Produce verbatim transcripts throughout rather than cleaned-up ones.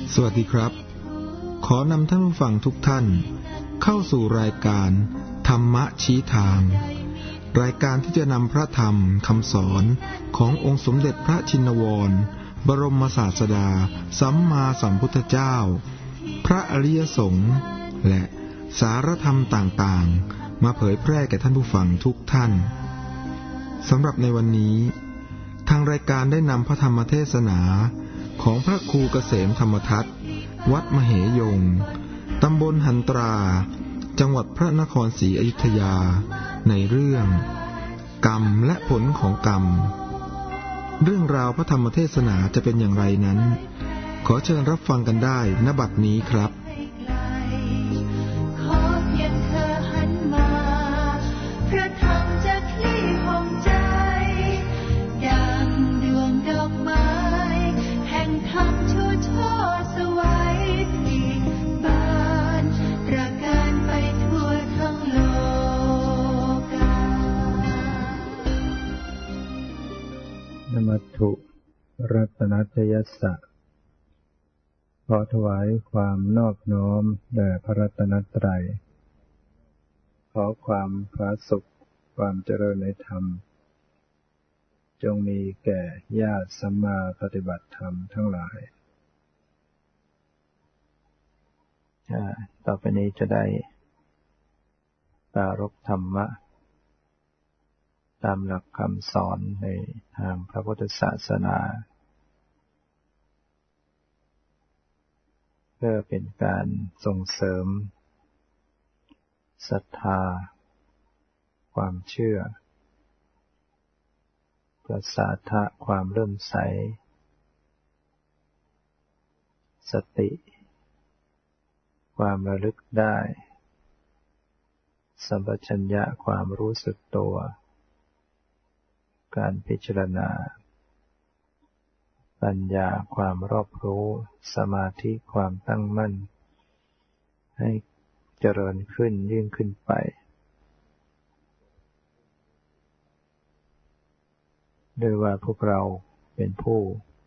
สวัสดีครับขอนำท่านผู้ฟังทุกท่านเข้าสู่รายการธรรมะชี้ทางรายการที่จะนำพระธรรมคำสอนขององค์สมเด็จพระชินวรบรมศาสดาสัมมาสัมพุทธเจ้าพระอริยสงฆ์และสารธรรมต่างๆมาเผยแพร่แก่ท่านผู้ฟังทุกท่านสำหรับในวันนี้ทางรายการได้นำพระธรรมเทศนาของพระครูเกษมธรรมทัศน์วัดมเหยงตำบลหันตราจังหวัดพระนครศรีอยุธยาในเรื่องกรรมและผลของกรรมเรื่องราวพระธรรมเทศนาจะเป็นอย่างไรนั้นขอเชิญรับฟังกันได้ณบัดนี้ครับมัตถุรัตนัตยัสสะขอถวายความนอบน้อมแด่พระรัตนตรัยขอความผาสุกความเจริญในธรรมจงมีแก่ญาติสัมมาปฏิบัติธรรมทั้งหลายต่อไปนี้จะได้ปรารภธรรมะตามหลักคำสอนในทางพระพุทธศาสนาเพื่อเป็นการส่งเสริมศรัทธาความเชื่อประสาทะความเลื่อมใสสติความระลึกได้สัมปชัญญะความรู้สึกตัวการพิจารณาปัญญาความรอบรู้สมาธิความตั้งมั่นให้เจริญขึ้นยิ่งขึ้นไปด้วยว่าพวกเราเป็นผู้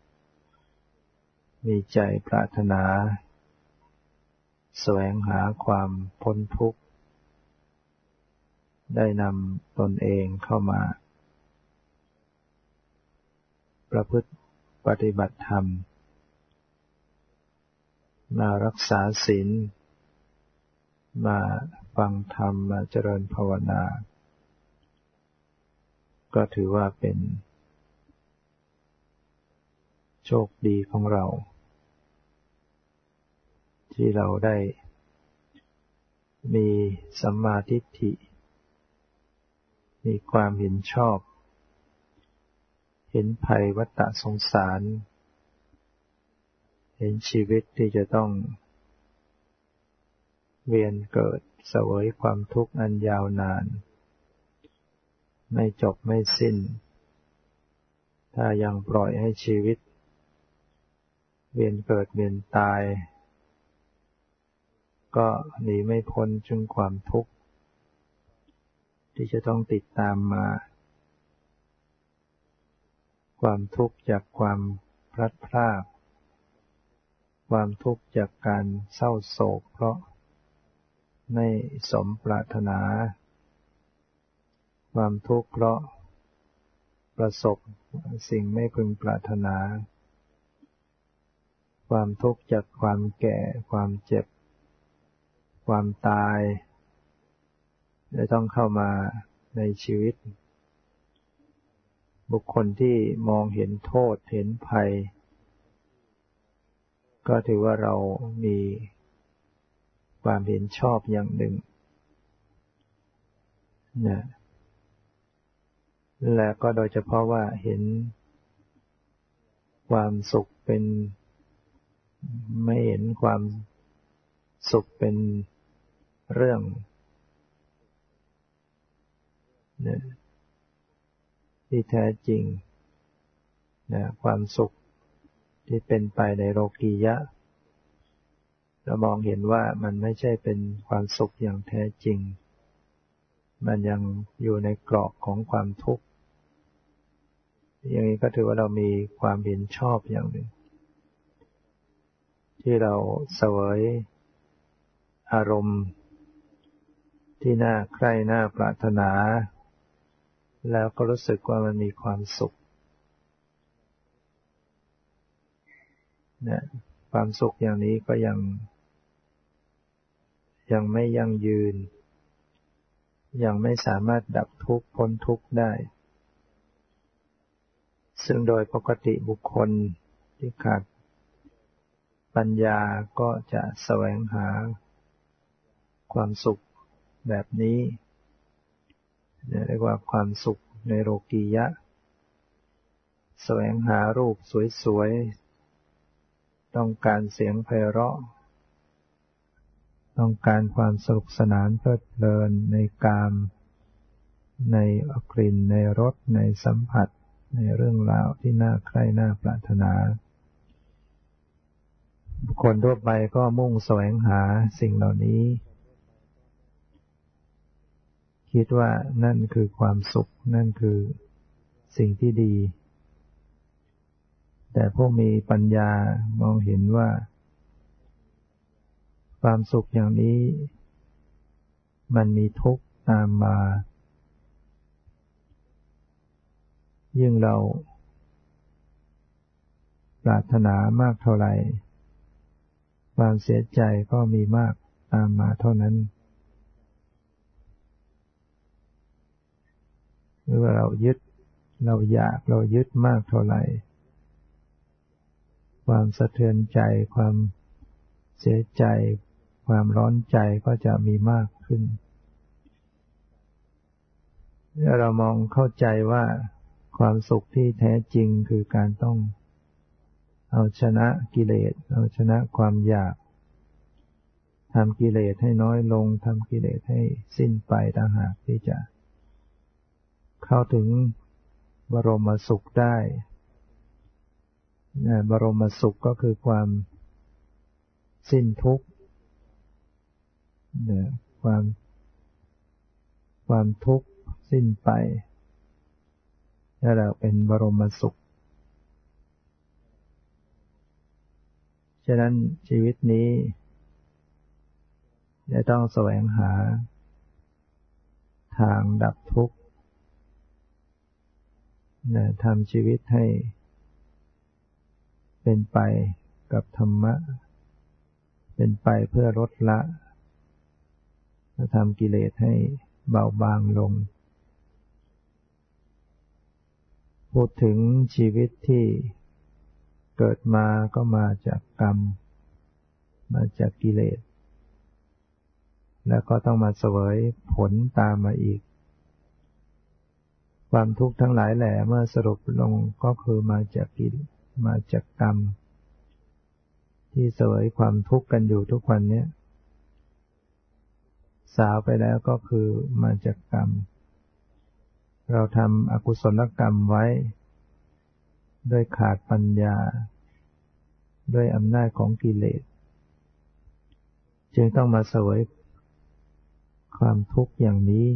มีใจปรารถนาแสวงหาความพ้นทุกข์ได้นำตนเองเข้ามาประพฤติปฏิบัติธรรมมารักษาศีลมาฟังธรรมมาเจริญภาวนาก็ถือว่าเป็นโชคดีของเราที่เราได้มีสัมมาทิฏฐิมีความเห็นชอบเห็นภัยวัฏสงสารเห็นชีวิตที่จะต้องเวียนเกิดเสวยความทุกข์อันยาวนานไม่จบไม่สิ้นถ้ายังปล่อยให้ชีวิตเวียนเกิดเวียนตายก็หนีไม่พ้นจึงความทุกข์ที่จะต้องติดตามมาความทุกข์จากความพลัดพรากความทุกข์จากการเศร้าโศกเพราะไม่สมปรารถนาความทุกข์เพราะประสบสิ่งไม่พึงปรารถนาความทุกข์จากความแก่ความเจ็บความตายจะต้องเข้ามาในชีวิตบุคคลที่มองเห็นโทษเห็นภัยก็ถือว่าเรามีความเห็นชอบอย่างหนึ่งนะและก็โดยเฉพาะว่าเห็นความสุขเป็นไม่เห็นความสุขเป็นเรื่องนะที่แท้จริงนะความสุขที่เป็นไปในโลกียะเรามองเห็นว่ามันไม่ใช่เป็นความสุขอย่างแท้จริงมันยังอยู่ในกรอบของความทุกข์อย่างนี้ก็ถือว่าเรามีความเห็นชอบอย่างหนึ่งที่เราเสวยอารมณ์ที่น่าใคร่น่าปรารถนาแล้วก็รู้สึกว่ามันมีความสุขนะความสุขอย่างนี้ก็ยังยังไม่ยั่งยืนยังไม่สามารถดับทุกข์พ้นทุกข์ได้ซึ่งโดยปกติบุคคลที่ขาดปัญญาก็จะแสวงหาความสุขแบบนี้เรียกว่าความสุขในโลกียะแสวงหารูปสวยๆต้องการเสียงไพเราะต้องการความสนุกสนานเพลิดเพลินในกามในกลิ่นในรสในสัมผัสในเรื่องราวที่น่าใคร่น่าปรารถนาบุคคลทั่วไปก็มุ่งแสวงหาสิ่งเหล่านี้คิดว่านั่นคือความสุขนั่นคือสิ่งที่ดีแต่ผู้มีปัญญามองเห็นว่าความสุขอย่างนี้มันมีทุกข์ตามมายิ่งเราปรารถนามากเท่าไหร่ความเสียใจก็มีมากตามมาเท่านั้นหรือว่าเรายึดเราอยากเรายึดมากเท่าไหร่ความสะเทือนใจความเสียใจความร้อนใจก็จะมีมากขึ้นถ้าเรามองเข้าใจว่าความสุขที่แท้จริงคือการต้องเอาชนะกิเลสเอาชนะความอยากทำกิเลสให้น้อยลงทำกิเลสให้สิ้นไปต่างหากที่จะเข้าถึงบรมสุขได้บรมสุขก็คือความสิ้นทุกข์ความความทุกข์สิ้นไปนั่นแหละเป็นบรมสุขฉะนั้นชีวิตนี้จะต้องแสวงหาทางดับทุกข์ทำชีวิตให้เป็นไปกับธรรมะเป็นไปเพื่อลดละและทำกิเลสให้เบาบางลงพูดถึงชีวิตที่เกิดมาก็มาจากกรรมมาจากกิเลสแล้วก็ต้องมาเสวยผลตามมาอีกความทุกข์ทั้งหลายแหล่เมื่อสรุปลงก็คือมาจากกิเลสมาจากกรรมที่เสวยความทุกข์กันอยู่ทุกวันนี้สาวไปแล้วก็คือมาจากกรรมเราทำอกุศลกรรมไว้ด้วยขาดปัญญาด้วยอำนาจของกิเลสจึงต้องมาเสวยความทุกข์อย่างนี้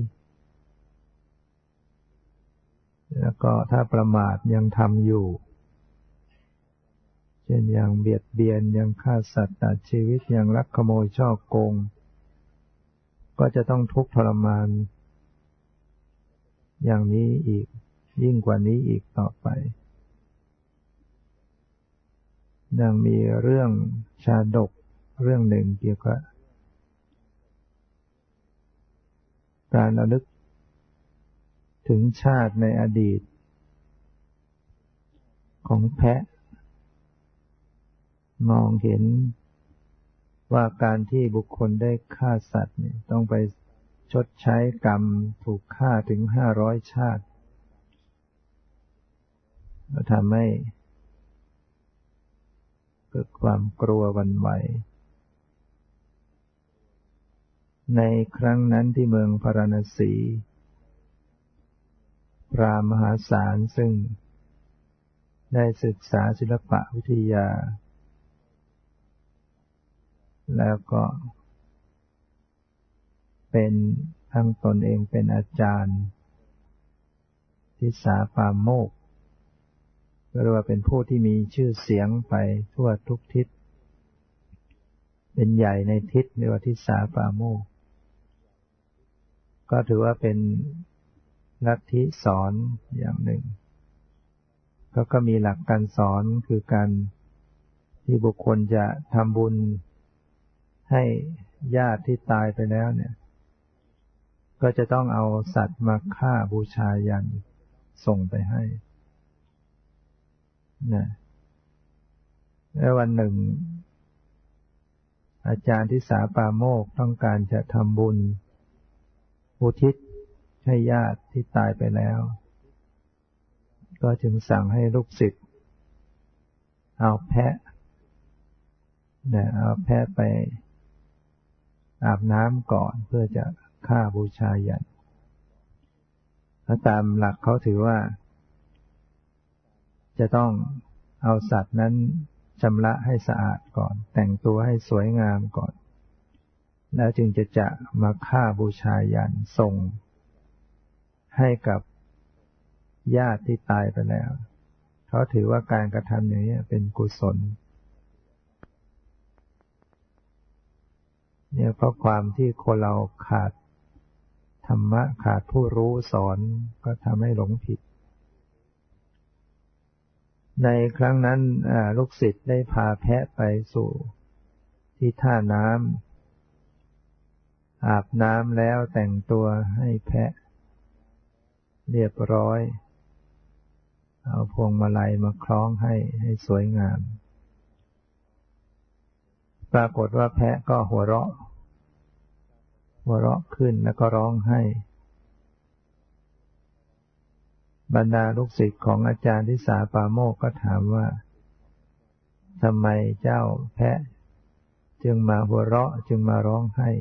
แล้วก็ถ้าประมาทยังทำอยู่เช่นยังเบียดเบียนยังฆ่าสัตว์ตัดชีวิตยังลักขโมยฉ้อโกงก็จะต้องทุกข์ทรมานอย่างนี้อีกยิ่งกว่านี้อีกต่อไปดังมีเรื่องชาดกเรื่องหนึ่งเกี่ยวกับการระลึกถึงชาติในอดีตของแพะมองเห็นว่าการที่บุคคลได้ฆ่าสัตว์เนี่ยต้องไปชดใช้กรรมถูกฆ่าถึงห้าร้อยชาติแล้วทำให้เกิดความกลัวหวั่นไหวในครั้งนั้นที่เมืองพาราณสีพราหมณ์มหาศาลซึ่งได้ศึกษาศิลปะวิทยาแล้วก็เป็นทั้งตนเองเป็นอาจารย์ทิสาปาโมกข์เรียกว่าเป็นผู้ที่มีชื่อเสียงไปทั่วทุกทิศเป็นใหญ่ในทิศเรียกว่าทิสาปาโมกข์ก็ถือว่าเป็นลัทธิสอนอย่างหนึ่งก็ก็มีหลักการสอนคือการที่บุคคลจะทำบุญให้ญาติที่ตายไปแล้วเนี่ยก็จะต้องเอาสัตว์มาฆ่าบูชายันส่งไปให้นะแล้ววันหนึ่งอาจารย์ทิสาปาโมกข์ต้องการจะทำบุญอุทิศให้ญาติที่ตายไปแล้วก็จึงสั่งให้ลูกศิษย์เอาแพะเนี่ยเอาแพะไปอาบน้ำก่อนเพื่อจะฆ่าบูชายันถ้าตามหลักเขาถือว่าจะต้องเอาสัตว์นั้นชำระให้สะอาดก่อนแต่งตัวให้สวยงามก่อนแล้วจึงจะจะมาฆ่าบูชายันส่งให้กับญาติที่ตายไปแล้วเขาถือว่าการกระทำอย่างนี้เป็นกุศลเนี่ยเพราะความที่คนเราขาดธรรมะขาดผู้รู้สอนก็ทำให้หลงผิดในครั้งนั้นลูกศิษย์ได้พาแพะไปสู่ที่ท่าน้ำอาบน้ำแล้วแต่งตัวให้แพะเรียบร้อยเอาพวงมาลัยมาคล้องให้ให้สวยงามปรากฏว่าแพะก็หัวเราะหัวเราะขึ้นแล้วก็ร้องไห้บรรดาลูกศิษย์ของอาจารย์ทิสาปาโมกข์ก็ถามว่าทำไมเจ้าแพะจึงมาหัวเราะจึงมาร้องไห้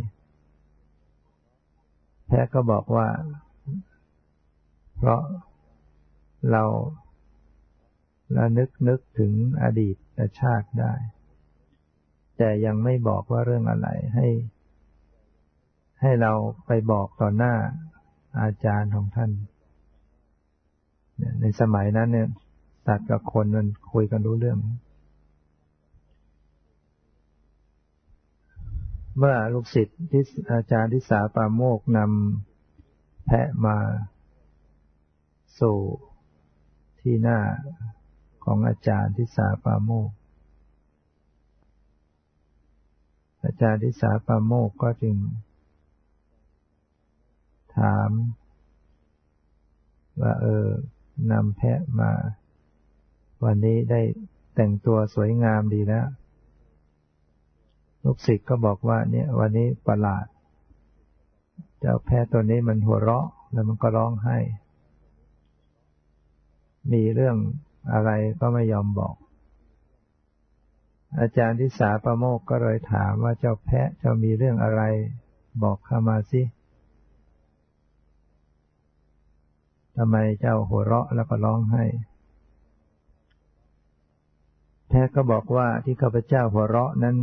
แพะก็บอกว่าเพราะเราระนึกนึกถึงอดีตชาติได้แต่ยังไม่บอกว่าเรื่องอะไรให้ให้เราไปบอกต่อหน้าอาจารย์ของท่านในสมัยนั้นเนี่ยสัตว์กับคนมันคุยกันรู้เรื่องเมื่อลูกศิษย์ที่อาจารย์ทิสาปาโมกข์นำแพะมาสู่ที่หน้าของอาจารย์ทิสาปาโมกข์อาจารย์ทิสาปาโมกข์ก็จึงถามว่าเออนำแพะมาวันนี้ได้แต่งตัวสวยงามดีแล้วลูกศิษย์ก็บอกว่าเนี่ยวันนี้ประหลาดเจ้าแพะตัวนี้มันหัวเราะแล้วมันก็ร้องไห้มีเรื่องอะไรก็ไม่ยอมบอกอาจารย์ทิสาปาโมกข์ก็เลยถามว่าเจ้าแพะเจ้ามีเรื่องอะไรบอกข้ามาสิทำไมเจ้าหัวเราะแล้วก็ร้องไห้แพะก็บอกว่าที่ข้าพเจ้าหัวเราะนั้น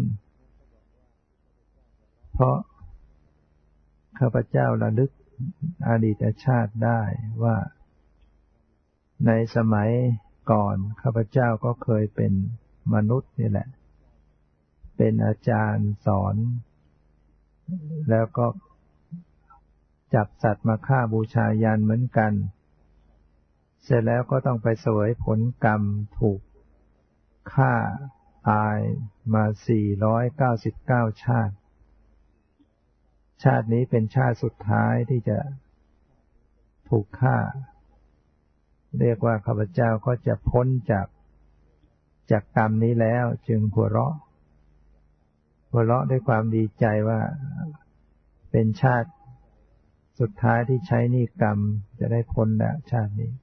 เพราะข้าพเจ้าระลึกอดีตชาติได้ว่าในสมัยก่อนข้าพเจ้าก็เคยเป็นมนุษย์นี่แหละเป็นอาจารย์สอนแล้วก็จับสัตว์มาฆ่าบูชายันเหมือนกันเสร็จแล้วก็ต้องไปเสวยผลกรรมถูกฆ่าตายมาสี่ร้อยเก้าสิบเก้าชาติชาตินี้เป็นชาติสุดท้ายที่จะถูกฆ่าเรียกว่าข้าพเจ้าก็จะพ้นจากจากกรรมนี้แล้วจึงหัวเราะหัวเราะด้วยความดีใจว่าเป็นชาติสุดท้ายที่ใช้หนี้กรรมจะได้พ้นแล้วชาตินี้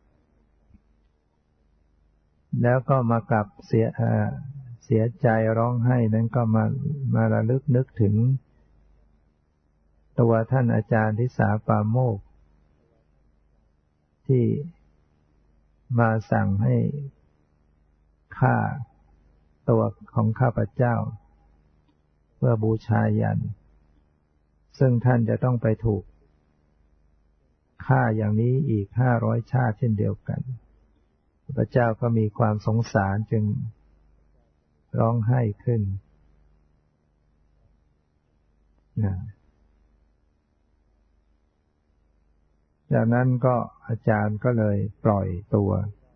แล้วก็มากลับเสียเสียใจร้องไห้นั้นก็มามาระลึกนึกถึงตัวท่านอาจารย์ทิสาปาโมกข์ที่มาสั่งให้ฆ่าตัวของข้าพเจ้าเพื่อบูชายันซึ่งท่านจะต้องไปถูกฆ่าอย่างนี้อีกห้าร้อยชาติเช่นเดียวกันพระเจ้าก็มีความสงสารจึงร้องไห้ขึ้นนะจากนั้นก็อาจารย์ก็เลยปล่อยตัว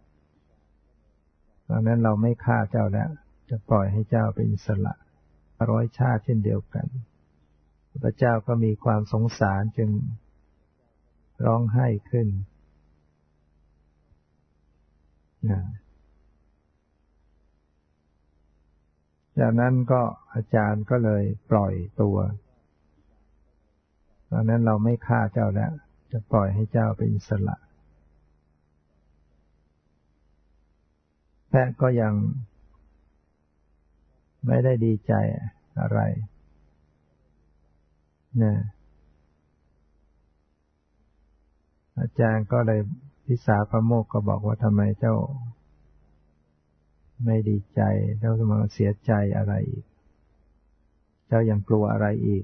ดังนั้นเราไม่ฆ่าเจ้าแล้วจะปล่อยให้เจ้าเป็นอิสระร้อยชาติเช่นเดียวกันพระเจ้าก็มีความสงสารจึงร้องไห้ขึ้นนะจากนั้นก็อาจารย์ก็เลยปล่อยตัวดังนั้นเราไม่ฆ่าเจ้าแล้วจะปล่อยให้เจ้าเป็นอิสระแพะก็ยังไม่ได้ดีใจอะไรนะอาจารย์ก็เลยพิสาพระโมกข์ก็บอกว่าทำไมเจ้าไม่ดีใจเจ้าจะมาเสียใจอะไรอีกเจ้ายังกลัวอะไรอีก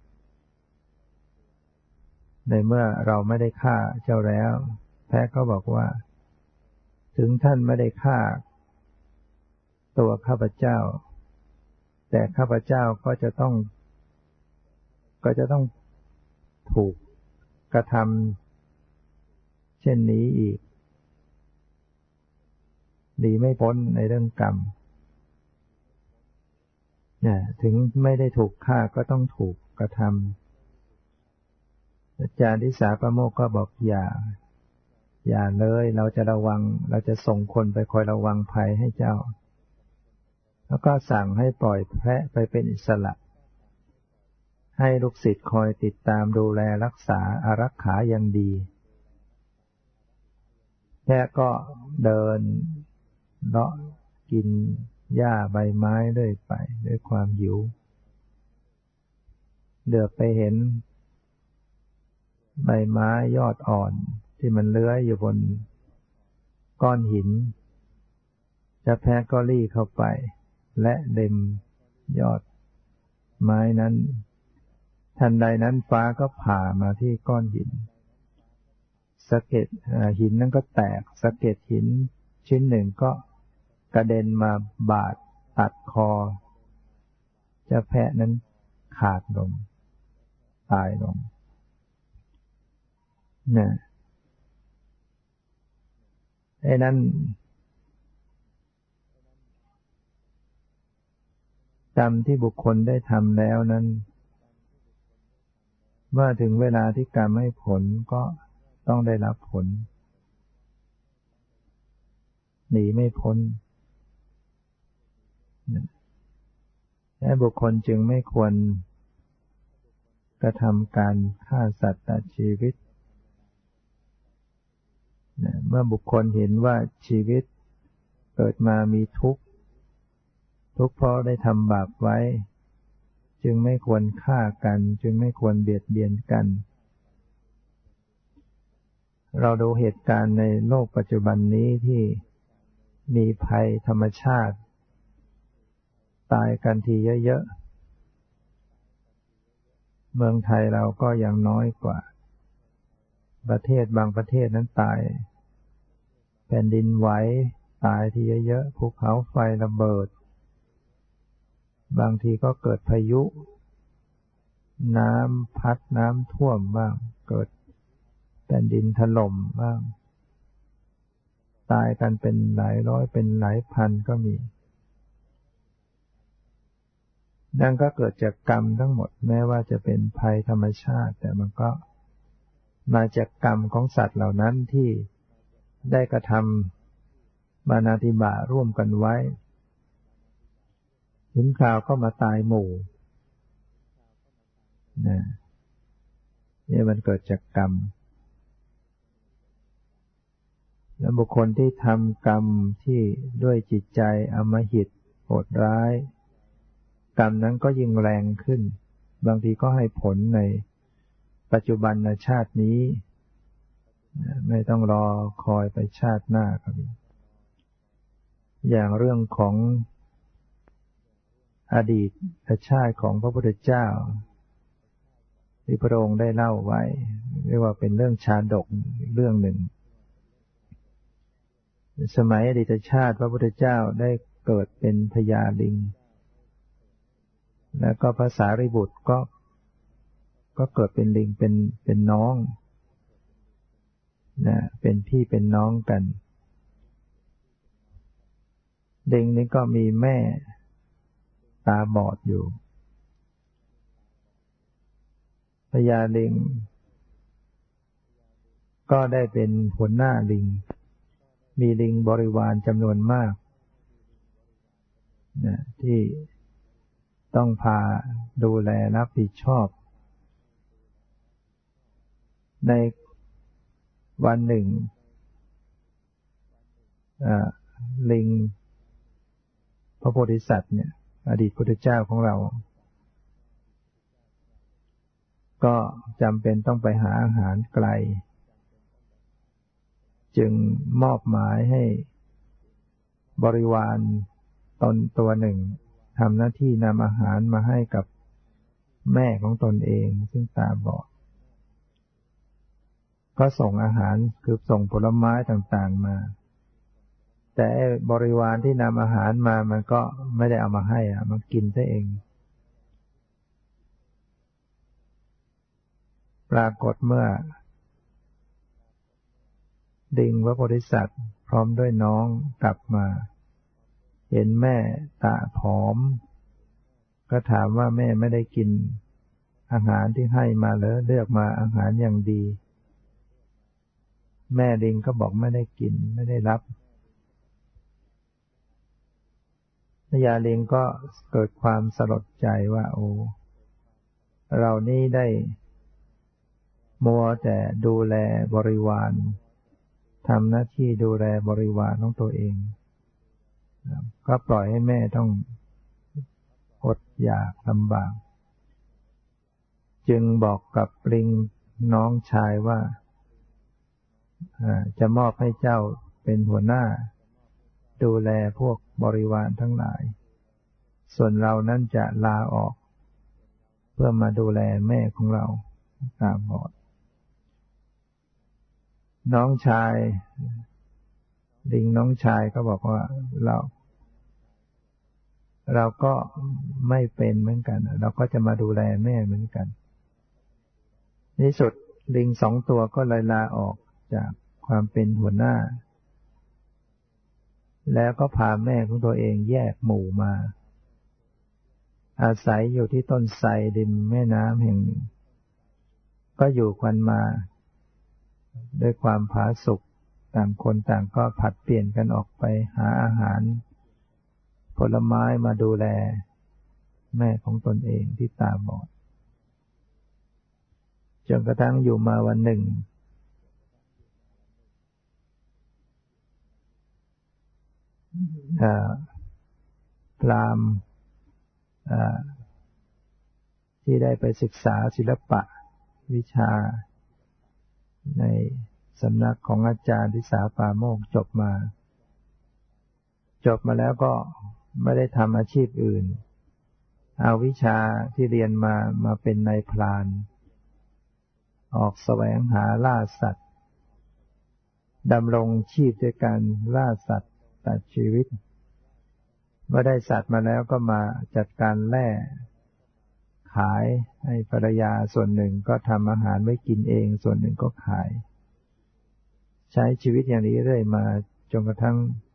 ในเมื่อเราไม่ได้ฆ่าเจ้าแล้วแพะก็บอกว่าถึงท่านไม่ได้ฆ่าตัวข้าพเจ้าแต่ข้าพเจ้าก็จะต้องก็จะต้องถูกกระทำเช่นนี้อีกดีไม่พ้นในเรื่องกรรมเนี่ยถึงไม่ได้ถูกฆ่าก็ต้องถูกกระทำอาจารย์ทิสาพระโมกข์ก็บอกอย่าอย่าเลยเราจะระวังเราจะส่งคนไปคอยระวังภัยให้เจ้าแล้วก็สั่งให้ปล่อยแพะไปเป็นอิสระให้ลูกศิษย์คอยติดตามดูแลรักษาอารักขาอย่างดีแพะก็เดินเลาะกินหญ้าใบไม้เรื่อยไปด้วยความหิวเดือบไปเห็นใบไม้ยอดอ่อนที่มันเลื้อยอยู่บนก้อนหินเจ้าแพะก็ลี้เข้าไปและเล็มยอดไม้นั้นทันใดนั้นฟ้าก็ผ่ามาที่ก้อนหินสะเก็ดหินนั้นก็แตกสะเก็ดหินชิ้นหนึ่งก็กระเด็นมาบาดตัดคอเจ้าแพะนั้นขาดลงตายลงเนี่ยไอ้นั้นกรรมที่บุคคลได้ทำแล้วนั้นเมื่อถึงเวลาที่กรรมให้ผลก็ต้องได้รับผลหนีไม่พ้นและบุคคลจึงไม่ควรกระทำการฆ่าสัตว์ตัดชีวิตเมื่อบุคคลเห็นว่าชีวิตเกิดมามีทุกข์ทุกข์เพราะได้ทำบาปไว้จึงไม่ควรฆ่ากันจึงไม่ควรเบียดเบียนกันเราดูเหตุการณ์ในโลกปัจจุบันนี้ที่มีภัยธรรมชาติตายกันทีเยอะๆเมืองไทยเราก็ยังน้อยกว่าประเทศบางประเทศนั้นตายแผ่นดินไหวตายทีเยอะๆภูเขาไฟระเบิดบางทีก็เกิดพายุน้ำพัดน้ำท่วมบ้างเกิดแผ่นดินถล่มบ้างตายกันเป็นหลายร้อยเป็นหลายพันก็มีนั่นก็เกิดจากกรรมทั้งหมดแม้ว่าจะเป็นภัยธรรมชาติแต่มันก็มาจากกรรมของสัตว์เหล่านั้นที่ได้กระทำมานาติบาร่วมกันไว้ถึงคราวก็มาตายหมู่นะนี่มันเกิดจากกรรมและบุคคลที่ทำกรรมที่ด้วยจิตใจอำมหิตโหดร้ายกรรมนั้นก็ยิ่งแรงขึ้นบางทีก็ให้ผลในปัจจุบันชาตินี้ไม่ต้องรอคอยไปชาติหน้าครับอย่างเรื่องของอดีตชาติของพระพุทธเจ้าที่พระองค์ได้เล่าไว้เรียกว่าเป็นเรื่องชาดกเรื่องหนึ่งสมัยอดีตชาติพระพุทธเจ้าได้เกิดเป็นพญาลิงแล้วก็พระสารีบุตรก็ก็เกิดเป็นลิงเป็นเป็นน้องนะเป็นพี่เป็นน้องกันลิงนี้ก็มีแม่ตาบอดอยู่พญาลิงก็ได้เป็นหัวหน้าลิงมีลิงบริวารจำนวนมากนะที่ต้องพาดูแลรับผิดชอบในวันหนึ่งลิงพระโพธิสัตว์เนี่ยอดีตพุทธเจ้าของเราก็จำเป็นต้องไปหาอาหารไกลจึงมอบหมายให้บริวารตนตัวหนึ่งทำหน้าที่นำอาหารมาให้กับแม่ของตนเองซึ่งตาบอดก็ส่งอาหารคือส่งผลไม้ต่างๆมาแต่บริวารที่นำอาหารมามันก็ไม่ได้เอามาให้อ่ะมันกินซะเองปรากฏเมื่อลิงพระโพธิสัตว์พร้อมด้วยน้องกลับมาเห็นแม่ตาผอมก็ถามว่าแม่ไม่ได้กินอาหารที่ให้มาเหรอเลือกมาอาหารอย่างดีแม่ลิงก็บอกไม่ได้กินไม่ได้รับพญาลิงก็เกิดความสลดใจว่าโอ้เรานี่ได้มัวแต่ดูแลบริวารทำหน้าที่ดูแลบริวารของตัวเองก็ปล่อยให้แม่ต้องอดอยากลำบากจึงบอกกับลิงน้องชายว่าจะมอบให้เจ้าเป็นหัวหน้าดูแลพวกบริวารทั้งหลายส่วนเรานั้นจะลาออกเพื่อมาดูแลแม่ของเราตาบอดน้องชายลิงน้องชายก็บอกว่าเราเราก็ไม่เป็นเหมือนกันเราก็จะมาดูแลแม่เหมือนกันในที่สุดลิงสองตัวก็เลยลาออกจากความเป็นหัวหน้าแล้วก็พาแม่ของตัวเองแยกหมู่มาอาศัยอยู่ที่ต้นไทรริมแม่น้ำแห่งหนึ่งก็อยู่กันมาด้วยความผาสุกต่างคนต่างก็ผลัดเปลี่ยนกันออกไปหาอาหารผลไม้มาดูแลแม่ของตนเองที่ตาบอดจนกระทั่งอยู่มาวันหนึ่งพราหมณ์ที่ได้ไปศึกษาศิลปะวิชาในสำนักของอาจารย์ทิสาปาโมกข์จบมาจบมาแล้วก็ไม่ได้ทำอาชีพอื่นเอาวิชาที่เรียนมามาเป็นนายพรานออกแสวงหาล่าสัตว์ดำรงชีพด้วยการล่าสัตว์ตัดชีวิตเมื่อได้สัตว์มาแล้วก็มาจัดการแล่ขายให้ภรรยาส่วนหนึ่งก็ทำอาหารไว้กินเองส่วนหนึ่งก็ขายใช้ชีวิตอย่างนี้เรื่อยมาจนกระทั่ง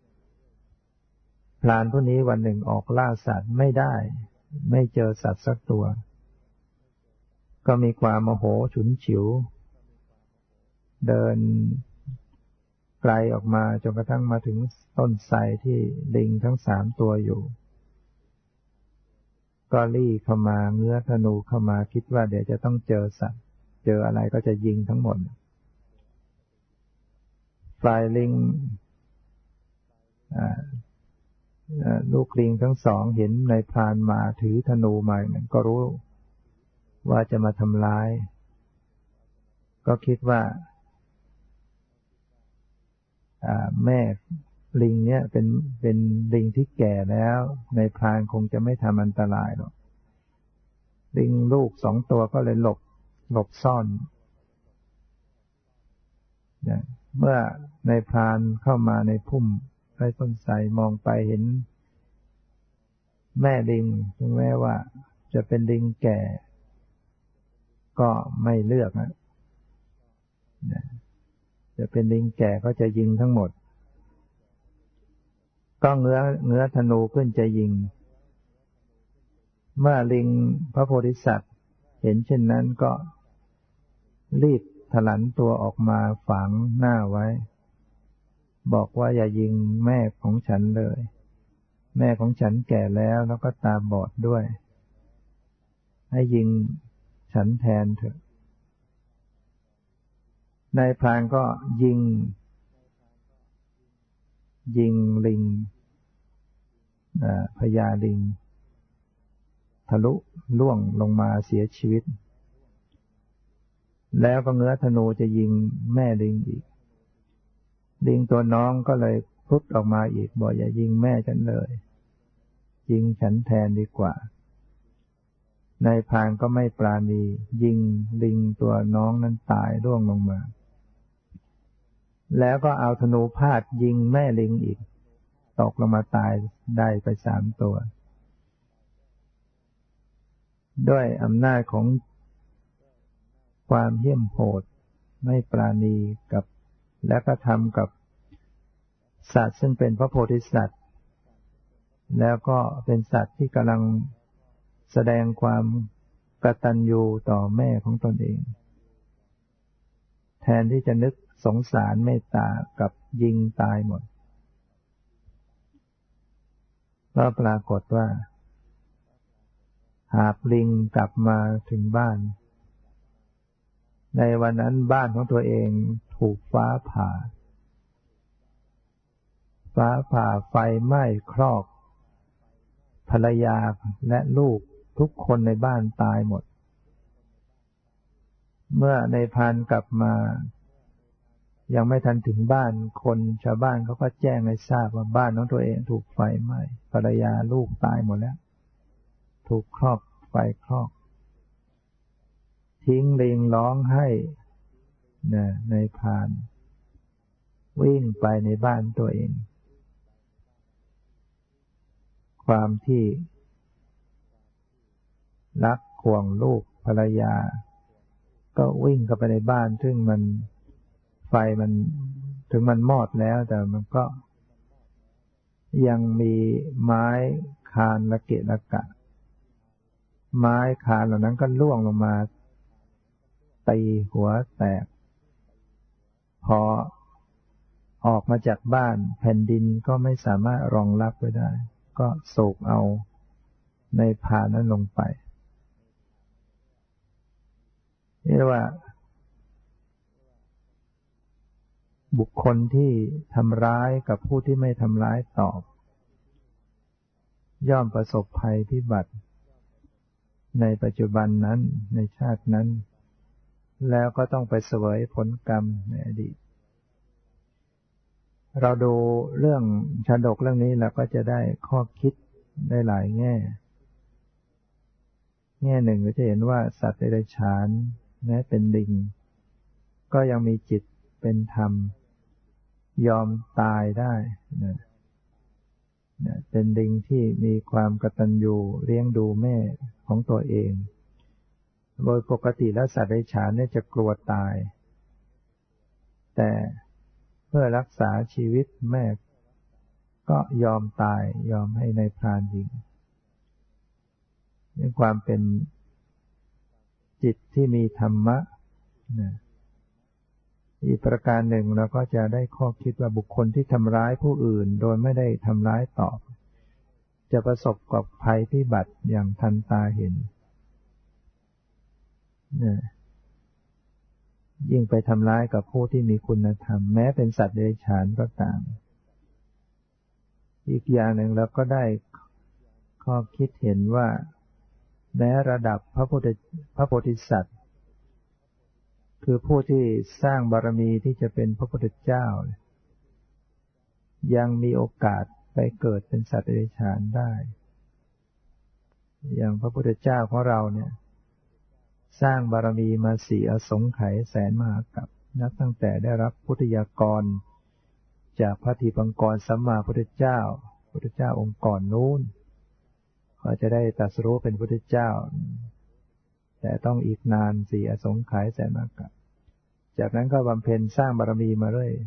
พรานผู้นี้วันหนึ่งออกล่าสัตว์ไม่ได้ไม่เจอสัตว์สักตัวก็มีความโมโหฉุนเฉียวเดินไกลออกมาจนกระทั่งมาถึงต้นไทรที่ลิงทั้งสามตัวอยู่ก็รีบเข้ามาเงื้อธนูเข้ามาคิดว่าเดี๋ยวจะต้องเจอสัตว์เจออะไรก็จะยิงทั้งหมดฝ่ายลิงลูกลิงทั้งสองเห็นนายพรานมาถือธนูมาก็รู้ว่าจะมาทำร้ายก็คิดว่าแม่ลิงเนี่ยเป็นเป็นลิงที่แก่แล้วนายพรานคงจะไม่ทำอันตรายหรอกลิงลูกสองตัวก็เลยหลบหลบซ่อนเมื่อนายพรานเข้ามาในพุ่มใต้ต้นไทรมองไปเห็นแม่ลิงถึงแม้ว่าจะเป็นลิงแก่ก็ไม่เลือกนะจะเป็นลิงแก่ก็จะยิงทั้งหมดก็เงื้อเงื้อธนูขึ้นจะยิงเมื่อลิงพระโพธิสัตว์เห็นเช่นนั้นก็รีบถลันตัวออกมาฝังหน้าไว้บอกว่าอย่ายิงแม่ของฉันเลยแม่ของฉันแก่แล้วแล้วก็ตาบอดด้วยให้ยิงฉันแทนเถอะนายพรานก็ยิงยิงลิงพญาลิงทะลุล่วงลงมาเสียชีวิตแล้วก็เงื้อธนูจะยิงแม่ลิงอีกลิงตัวน้องก็เลยพุดออกมาอีกบอกอย่ายิงแม่ฉันเลยยิงฉันแทนดีกว่านายพรานก็ไม่ปราณียิงลิงตัวน้องนั้นตายร่วงลงมาแล้วก็เอาธนูพาดยิงแม่ลิงอีกตกลงมาตายได้ไปสามตัวด้วยอำนาจของความเหี้ยมโหดไม่ปราณีกับและก็ทำกับสัตว์ซึ่งเป็นพระโพธิสัตว์แล้วก็เป็นสัตว์ที่กำลังแสดงความกตัญญูต่อแม่ของตนเองแทนที่จะนึกสงสารเมตตากับยิงตายหมดก็ปรากฏว่าหากลิงกลับมาถึงบ้านในวันนั้นบ้านของตัวเองถูกฟ้าผ่าฟ้าผ่าไฟไหม้ครอกภรรยาและลูกทุกคนในบ้านตายหมดเมื่อในพรานกลับมายังไม่ทันถึงบ้านคนชาวบ้านเขาก็แจ้งให้ทราบว่าบ้านของตัวเองถูกไฟไหม้ภรรยาลูกตายหมดแล้วถูกครอกไฟครอกทิ้งลิงร้องให้นะในพรานวิ่งไปในบ้านตัวเองความที่รักห่วงลูกภรรยาก็วิ่งเข้าไปในบ้านซึ่งมันไฟมันถึงมันมอดแล้วแต่มันก็ยังมีไม้คานระเกะระกะไม้คานเหล่านั้นก็ร่วงลงมาตีหัวแตกพอออกมาจากบ้านแผ่นดินก็ไม่สามารถรองรับไว้ได้ก็โศกเอาในพรานนั้นลงไปนี่เรียกว่าบุคคลที่ทำร้ายกับผู้ที่ไม่ทำร้ายตอบย่อมประสบภัยพิบัติในปัจจุบันนั้นในชาตินั้นแล้วก็ต้องไปเสวยผลกรรมในอดีตเราดูเรื่องชาดกเรื่องนี้เราก็จะได้ข้อคิดได้หลายแง่แง่หนึ่งก็จะเห็นว่าสัตว์เดรัจฉานแม้เป็นลิงก็ยังมีจิตเป็นธรรมยอมตายได้นะเป็นลิงที่มีความกตัญญูเลี้ยงดูแม่ของตัวเองโดยปกติแล้วสัตว์เดรัจฉานเนี่ยจะกลัวตายแต่เพื่อรักษาชีวิตแม่ก็ยอมตายยอมให้ในพรานยิงนี่ความเป็นจิตที่มีธรรมะนะอีกประการหนึ่งเราก็จะได้ข้อคิดว่าบุคคลที่ทำร้ายผู้อื่นโดยไม่ได้ทำร้ายตอบจะประสบกับภัยพิบัติอย่างทันตาเห็นนะยิ่งไปทำร้ายกับผู้ที่มีคุณธรรมแม้เป็นสัตว์เดรัจฉานก็ตามอีกอย่างหนึ่งเราก็ได้ข้อคิดเห็นว่าแม้ระดับพระพุทธพระโพธิสัตว์คือผู้ที่สร้างบารมีที่จะเป็นพระพุทธเจ้ายังมีโอกาสไปเกิดเป็นสัตว์เดรัจฉานได้อย่างพระพุทธเจ้าของเราเนี่ยสร้างบารมีมาสี่อสงไขยแสนมหากัปนับตั้งแต่ได้รับพุทธยากรจากพระทีปังกรสัมมาพุทธเจ้าพุทธเจ้าองค์ก่อนนู้นก็จะได้ตรัสรู้เป็นพุทธเจ้าแต่ต้องอีกนานสี่อสงไขยแสนมากะจากนั้นก็บำเพ็ญสร้างบารมีมาเรื่อย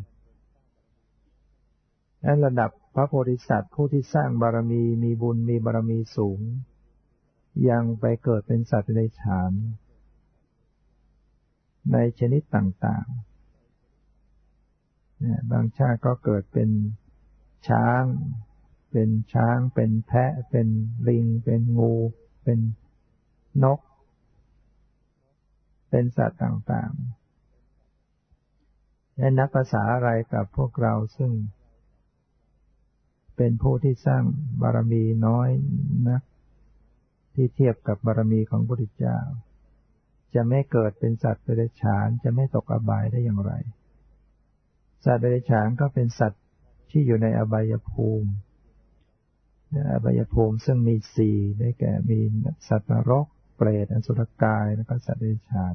นั้นระดับพระโพธิสัตว์ผู้ที่สร้างบารมีมีบุญมีบารมีสูงยังไปเกิดเป็นสัตว์เดรัจฉานในชนิดต่างๆเนี่ยบางชาติก็เกิดเป็นช้างเป็นช้างเป็นแพะเป็นลิงเป็นงูเป็นนกเป็นสัตว์ต่างๆและนับภาษาอะไรกับพวกเราซึ่งเป็นผู้ที่สร้างบารมีน้อยนักที่เทียบกับบารมีของพระพุทธเจ้าจะไม่เกิดเป็นสัตว์เดรัจฉานจะไม่ตกอบายได้อย่างไรสัตว์เดรัจฉานก็เป็นสัตว์ที่อยู่ในอบายภูมิอบายภูมิซึ่งมีสี่ได้แก่มีสัตว์นรกเปรตอสุรกายแล้วก็สัตว์เดรัจฉาน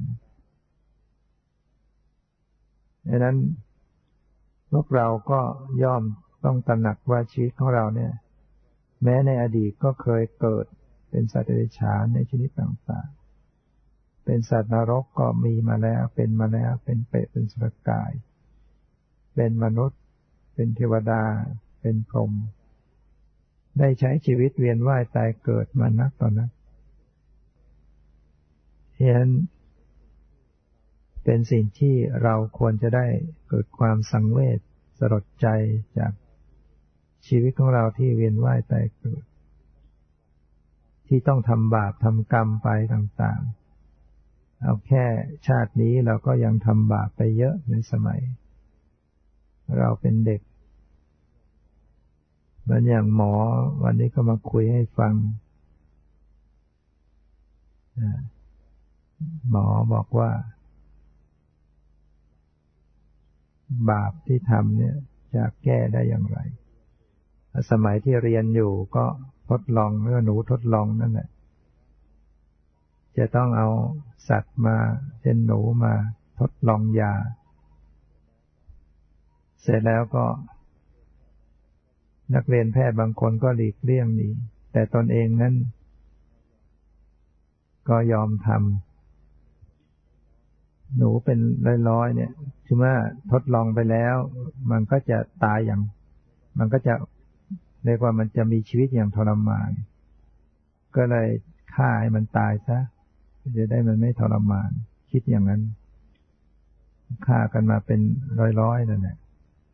ดังนั้นพวกเราก็ย่อมต้องตระหนักว่าชีวิตของเราเนี่ยแม้ในอดีตก็เคยเกิดเป็นสัตว์เดรัจฉานในชนิดต่างๆเป็นสัตว์นรกก็มีมาแล้วเป็นมาแล้วเป็นเปรตเป็นอสุรกายเป็นมนุษย์เป็นเทวดาเป็นพรหมได้ใช้ชีวิตเวียนว่ายตายเกิดมานักต่อนักฉะนั้นเป็นสิ่งที่เราควรจะได้เกิดความสังเวชสลดใจจากชีวิตของเราที่เวียนว่ายตายเกิดที่ต้องทำบาปทำกรรมไปต่างๆเอาแค่ชาตินี้เราก็ยังทำบาปไปเยอะในสมัยเราเป็นเด็กเหมือนอย่างหมอวันนี้ก็มาคุยให้ฟังหมอบอกว่าบาปที่ทำเนี่ยจะแก้ได้อย่างไรสมัยที่เรียนอยู่ก็ทดลองเมื่อหนูทดลองนั่นแหละจะต้องเอาสัตว์มาเช่นหนูมาทดลองยาเสร็จแล้วก็นักเรียนแพทย์บางคนก็หลีกเลี่ยงหนีแต่ตนเองนั้นก็ยอมทำหนูเป็นร้อยๆเนี่ยคือว่าทดลองไปแล้วมันก็จะตายอย่างมันก็จะเรียกว่ามันจะมีชีวิตอย่างทรมานก็เลยฆ่าให้มันตายซะจะได้มันไม่ทรมานคิดอย่างนั้นฆ่ากันมาเป็นร้อยๆนั่นแหละ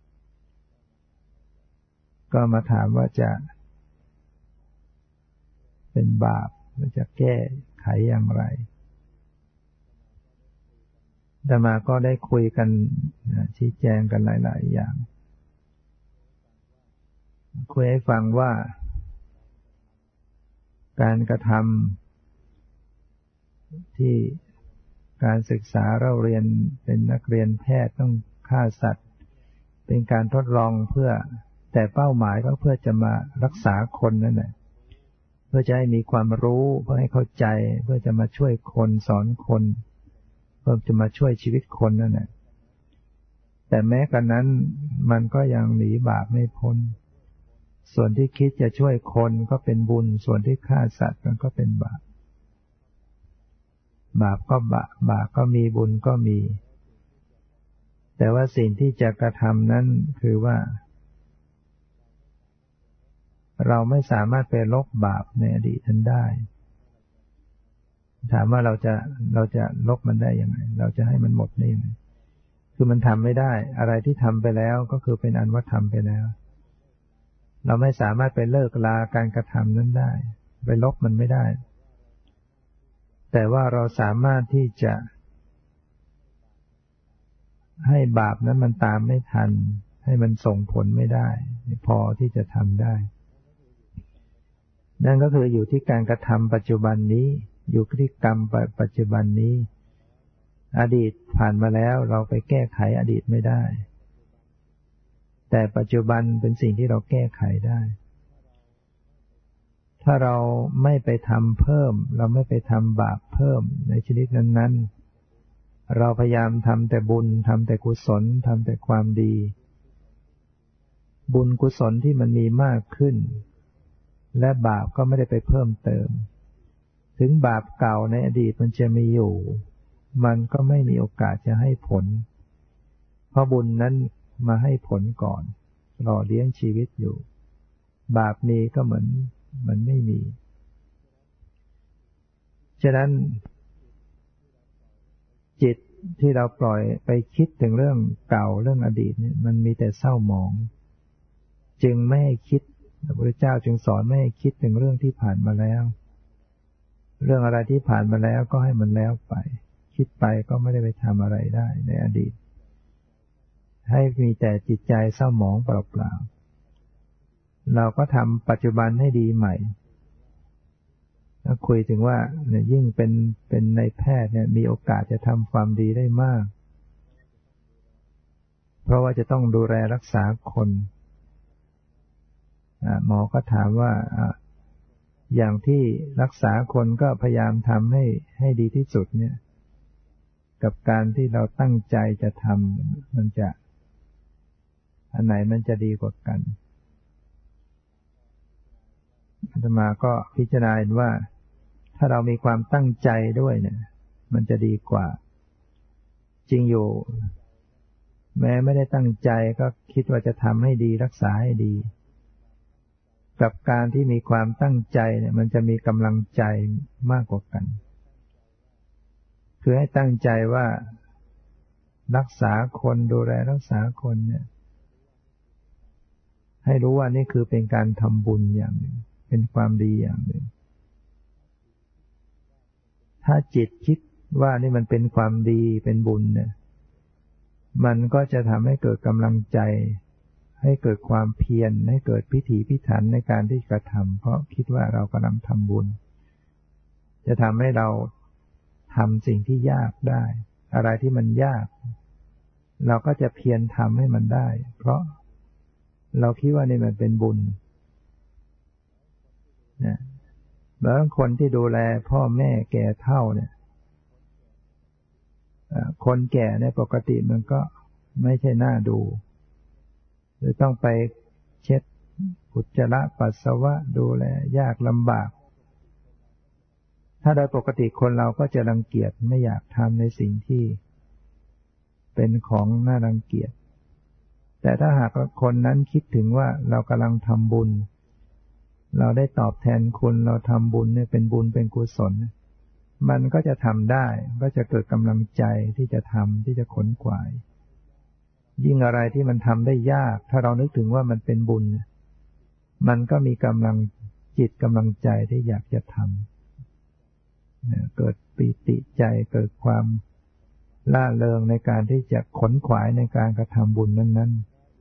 ก็มาถามว่าจะเป็นบาปมันจะแก้ไขอย่างไรอาตมาก็ได้คุยกันชี้แจงกันหลายๆอย่างคุยให้ฟังว่าการกระทำที่การศึกษาเราเรียนเป็นนักเรียนแพทย์ต้องฆ่าสัตว์เป็นการทดลองเพื่อแต่เป้าหมายก็เพื่อจะมารักษาคนนั่นแหละเพื่อจะให้มีความรู้เพื่อให้เข้าใจเพื่อจะมาช่วยคนสอนคนเพื่อจะมาช่วยชีวิตคนนั่นแหละแต่แม้กระนั้นมันก็ยังหนีบาปไม่พ้นส่วนที่คิดจะช่วยคนก็เป็นบุญส่วนที่ฆ่าสัตว์มันก็เป็นบาปบาปก็บาปบาปก็มีบุญก็มีแต่ว่าสิ่งที่จะกระทำนั้นคือว่าเราไม่สามารถไปลบบาปในอดีตนั้นได้ถามว่าเราจะเราจะลบมันได้ยังไงเราจะให้มันหมดนี่ไหมคือมันทำไม่ได้อะไรที่ทำไปแล้วก็คือเป็นอันว่าทำไปแล้วเราไม่สามารถไปเลิกลาการกระทำนั้นได้ไปลบมันไม่ได้แต่ว่าเราสามารถที่จะให้บาปนั้นมันตามไม่ทันให้มันส่งผลไม่ได้พอที่จะทำได้นั่นก็คืออยู่ที่การกระทำปัจจุบันนี้อยู่ที่กรรมปัจจุบันนี้อดีตผ่านมาแล้วเราไปแก้ไขอดีตไม่ได้แต่ปัจจุบันเป็นสิ่งที่เราแก้ไขได้ถ้าเราไม่ไปทำเพิ่มเราไม่ไปทำบาปเพิ่มในชนิดนั้นๆเราพยายามทำแต่บุญทำแต่กุศลทำแต่ความดีบุญกุศลที่มันมีมากขึ้นและบาปก็ไม่ได้ไปเพิ่มเติมถึงบาปเก่าในอดีตมันจะมีอยู่มันก็ไม่มีโอกาสจะให้ผลเพราะบุญนั้นมาให้ผลก่อนหล่อเลี้ยงชีวิตอยู่บาปมีก็เหมือนมันไม่มีฉะนั้นจิตที่เราปล่อยไปคิดถึงเรื่องเก่าเรื่องอดีตเนี่ยมันมีแต่เศร้าหมองจึงไม่ให้คิดพระพุทธเจ้าจึงสอนไม่ให้คิดถึงเรื่องที่ผ่านมาแล้วเรื่องอะไรที่ผ่านมาแล้วก็ให้มันแล้วไปคิดไปก็ไม่ได้ไปทำอะไรได้ในอดีตให้มีแต่จิตใจเศร้าหมองเปล่าๆเราก็ทำปัจจุบันให้ดีใหม่ถ้าคุยถึงว่าเนี่ยยิ่งเป็นเป็นในแพทย์เนี่ยมีโอกาสจะทำความดีได้มากเพราะว่าจะต้องดูแลรักษาคนหมอก็ถามว่าอย่างที่รักษาคนก็พยายามทำให้ให้ดีที่สุดเนี่ยกับการที่เราตั้งใจจะทำมันจะอันไหนมันจะดีกว่ากันอาตมาก็พิจารณาเห็นว่าถ้าเรามีความตั้งใจด้วยเนี่ยมันจะดีกว่าจริงอยู่แม้ไม่ได้ตั้งใจก็คิดว่าจะทำให้ดีรักษาให้ดีกับการที่มีความตั้งใจเนี่ยมันจะมีกำลังใจมากกว่ากันคือให้ตั้งใจว่ารักษาคนดูแลรักษาคนเนี่ยให้รู้ว่านี่คือเป็นการทำบุญอย่างหนึ่งเป็นความดีอย่างหนึ่งถ้าจิตคิดว่านี่มันเป็นความดีเป็นบุญเนี่ยมันก็จะทำให้เกิดกำลังใจให้เกิดความเพียรให้เกิดพิถีพิถันในการที่กระทำเพราะคิดว่าเรากำลังทำบุญจะทำให้เราทำสิ่งที่ยากได้อะไรที่มันยากเราก็จะเพียรทำให้มันได้เพราะเราคิดว่านี่มันเป็นบุญนะบางคนที่ดูแลพ่อแม่แก่เฒ่าเนี่ยคนแก่ในปกติมันก็ไม่ใช่น่าดูหรือต้องไปเช็ดอุจจาระปัสสาวะดูแลยากลำบากถ้าโดยปกติคนเราก็จะรังเกียจไม่อยากทำในสิ่งที่เป็นของน่ารังเกียจแต่ถ้าหากคนนั้นคิดถึงว่าเรากำลังทำบุญเราได้ตอบแทนคุณเราทำบุญเนี่ยเป็นบุญเป็นกุศลมันก็จะทำได้ก็จะเกิดกำลังใจที่จะทำที่จะขนขวายยิ่งอะไรที่มันทำได้ยากถ้าเรานึกถึงว่ามันเป็นบุญมันก็มีกำลังจิตกำลังใจที่อยากจะทำเกิดปีติใจเกิดความล่าเริงในการที่จะขนขวายในการกระทำบุญนั้น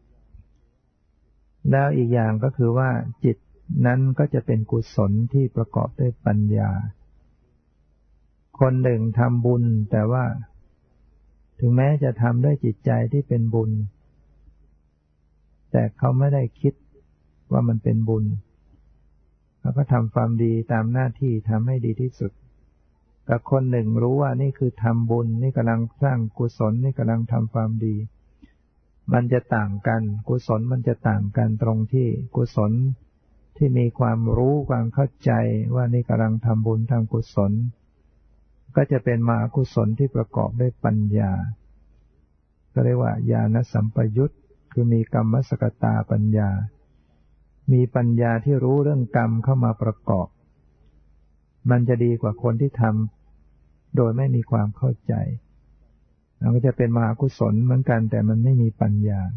ๆแล้วอีกอย่างก็คือว่าจิตนั้นก็จะเป็นกุศลที่ประกอบด้วยปัญญาคนหนึ่งทำบุญแต่ว่าถึงแม้จะทำด้วยจิตใจที่เป็นบุญแต่เขาไม่ได้คิดว่ามันเป็นบุญเขาก็ทำความดีตามหน้าที่ทำให้ดีที่สุดกับคนหนึ่งรู้ว่านี่คือทำบุญนี่กำลังสร้างกุศลนี่กำลังทำความดีมันจะต่างกันกุศลมันจะต่างกันตรงที่กุศลที่มีความรู้ความเข้าใจว่านี่กำลังทำบุญทำกุศลก็จะเป็นมหากุศลที่ประกอบด้วยปัญญาก็เรียกว่าญาณสัมปยุตคือมีกรรมสกตาปัญญามีปัญญาที่รู้เรื่องกรรมเข้ามาประกอบมันจะดีกว่าคนที่ทำโดยไม่มีความเข้าใจมันก็จะเป็นมหากุศลเหมือนกันแต่มันไม่มีปัญญา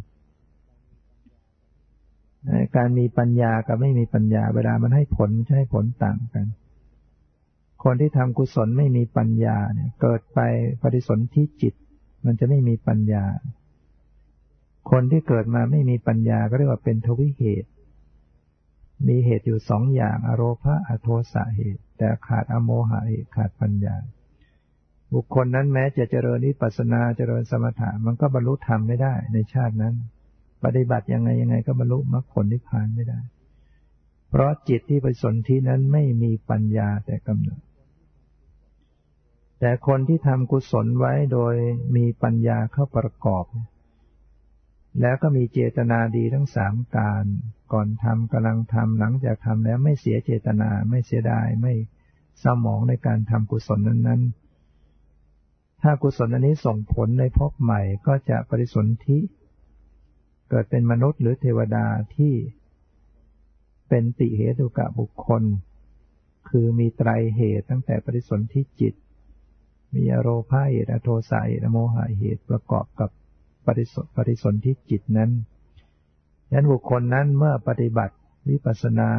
การมีปัญญากับไม่มีปัญญาเวลามันให้ผลมันจะให้ผลต่างกันคนที่ทำกุศลไม่มีปัญญาเนี่ยเกิดไปปฏิสนธิจิตมันจะไม่มีปัญญาคนที่เกิดมาไม่มีปัญญาก็เรียกว่าเป็นทวิเหตุมีเหตุอยู่สองอย่างอโรภะอโทสะเหตุแต่ขาดอโมหะเหตุขาดปัญญาบุคคลนั้นแม้จะเจริญวิปัสสนาเจริญสมถะมันก็บรรลุธรรมไม่ได้ในชาตินั้นปฏิบัติยังไงยังไงก็บรรลุมรรคผลนิพพานไม่ได้เพราะจิตที่ปฏิสนธินั้นไม่มีปัญญาแต่กำเนิดแต่คนที่ทำกุศลไว้โดยมีปัญญาเข้าประกอบแล้วก็มีเจตนาดีทั้งสามการก่อนทำกำลังทำหลังจากทำแล้วไม่เสียเจตนาไม่เสียดายไม่เศร้าหมองในการทำกุศลนั้นๆถ้ากุศลอันนี้ส่งผลในภพใหม่ก็จะปริสนธิเกิดเป็นมนุษย์หรือเทวดาที่เป็นติเหตุกะบุคคลคือมีไตรเหตุตั้งแต่ปริสนธิจิตมีอโรภาเหตุอโทสะเหตุอโมหะเหตุประกอบกับปริสปริสนธิจิตนั้นดังนั้นบุคคลนั้นเมื่อปฏิบัติวิปัสสนา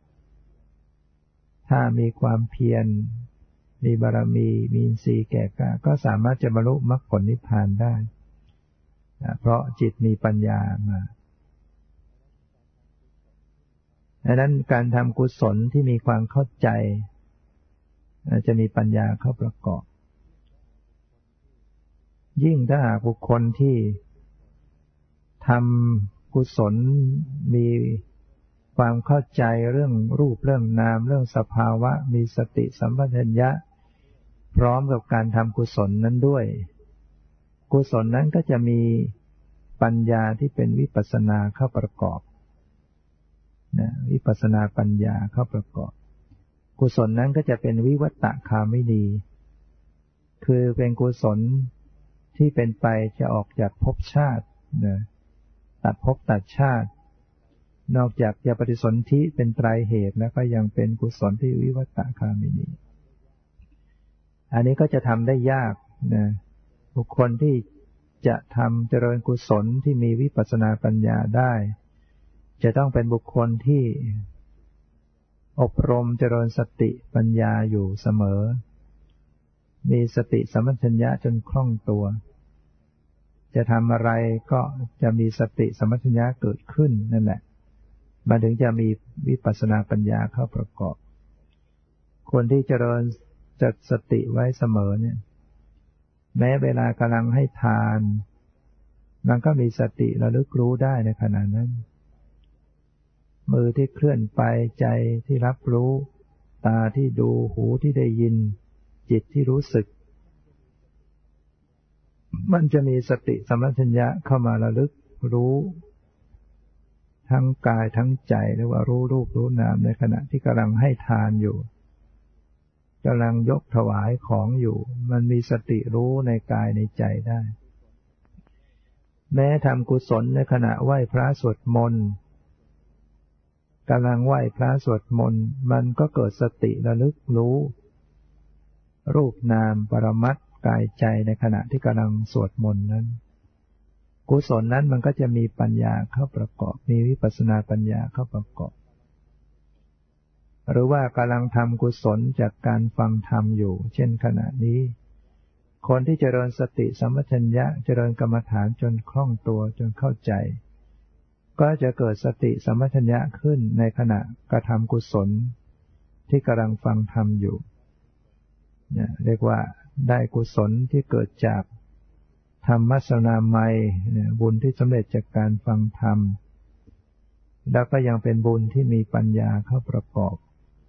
ถ้ามีความเพียรมีบารมีมีอินทรีย์แก่กล้าก็สามารถจะบรรลุมรรคผลนิพพานได้เพราะจิตมีปัญญามาดังนั้นการทำกุศลที่มีความเข้าใจจะมีปัญญาเข้าประกอบยิ่งถ้าหากบุคคลที่ทำกุศลมีความเข้าใจเรื่องรูปเรื่องนามเรื่องสภาวะมีสติสัมปชัญญะพร้อมกับการทำกุศลนั้นด้วยกุศลนั้นก็จะมีปัญญาที่เป็นวิปัสสนาเข้าประกอบนะวิปัสสนาปัญญาเข้าประกอบกุศลนั้นก็จะเป็นวิวัตตคามินีคือเป็นกุศลที่เป็นไปจะออกจากภพชาตินะตัดภพตัดชาตินอกจากจะปฏิสนธิเป็นไตรเหตุแล้วก็ยังเป็นกุศลที่วิวัตตคามินีอันนี้ก็จะทำได้ยากนะบุคคลที่จะทำเจริญกุศลที่มีวิปัสสนาปัญญาได้จะต้องเป็นบุคคลที่อบรมเจริญสติปัญญาอยู่เสมอมีสติสัมปชัญญะจนคล่องตัวจะทำอะไรก็จะมีสติสัมปชัญญะเกิดขึ้นนั่นแหละมันถึงจะมีวิปัสสนาปัญญาเข้าประกอบคนที่เจริญจัดสติไว้เสมอเนี่ยแม้เวลากำลังให้ทานมันก็มีสติระลึกรู้ได้ในขณะนั้นมือที่เคลื่อนไปใจที่รับรู้ตาที่ดูหูที่ได้ยินจิตที่รู้สึกมันจะมีสติสัมปชัญญะเข้ามาระลึกรู้ทั้งกายทั้งใจหรือว่ารู้รูปรู้นามในขณะที่กำลังให้ทานอยู่กำลังยกถวายของอยู่มันมีสติรู้ในกายในใจได้แม้ทำกุศลในขณะไหว้พระสวดมนต์กำลังไหว้พระสวดมนต์มันก็เกิดสติระลึกรู้รูปนามปรมัตถ์กายใจในขณะที่กำลังสวดมนต์นั้นกุศลนั้นมันก็จะมีปัญญาเข้าประกอบมีวิปัสสนาปัญญาเข้าประกอบหรือว่ากำลังทำกุศลจากการฟังธรรมอยู่เช่นขณะนี้คนที่เจริญสติสัมปชัญญะเจริญกรรมฐานจนคล่องตัวจนเข้าใจก็จะเกิดสติสัมปชัญญะขึ้นในขณะกระทำกุศลที่กำลังฟังธรรมอยู่เนี่ยเรียกว่าได้กุศลที่เกิดจากธรรมสนามัยเนี่ยบุญที่สำเร็จจากการฟังธรรมแล้วก็ยังเป็นบุญที่มีปัญญาเข้าประกอบ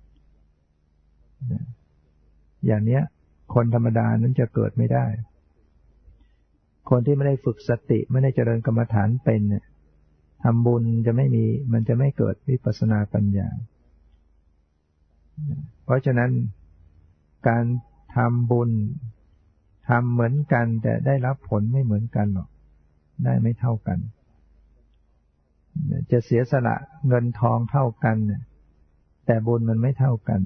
อย่างเนี้ยคนธรรมดานั้นจะเกิดไม่ได้คนที่ไม่ได้ฝึกสติไม่ได้เจริญกรรมฐานเป็นเนี่ยทำบุญจะไม่มีมันจะไม่เกิดวิปัสสนาปัญญาเพราะฉะนั้นการทำบุญทำเหมือนกันแต่ได้รับผลไม่เหมือนกันหรอกได้ไม่เท่ากันจะเสียสละเงินทองเท่ากันแต่บุญมันไม่เท่ากัน